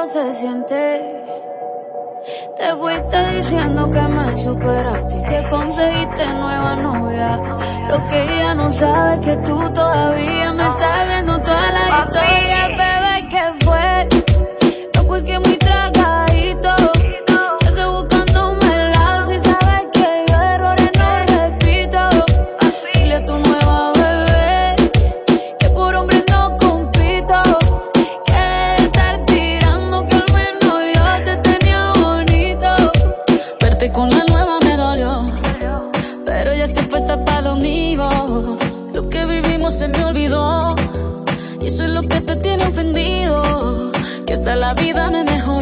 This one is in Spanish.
se siente. Te fuiste diciendo que me superaste y que conseguiste nueva novia. Lo que ella no sabe es que tú todavía me estás viendo toda la historia, bebé, ¿qué fue? No fue que muy tragadito. Estoy buscándome el lado y sabes que yo errores no repito. Dile a tu nueva bebé que por hombre no compito. Que de estar tirando que al menos yo te tenía bonito. Verte con la nueva me dolió, pero ya estoy puesta para lo mío. Lo que vivimos se me olvidó y eso es lo que te tiene ofendido. Que hasta la vida me mejoró.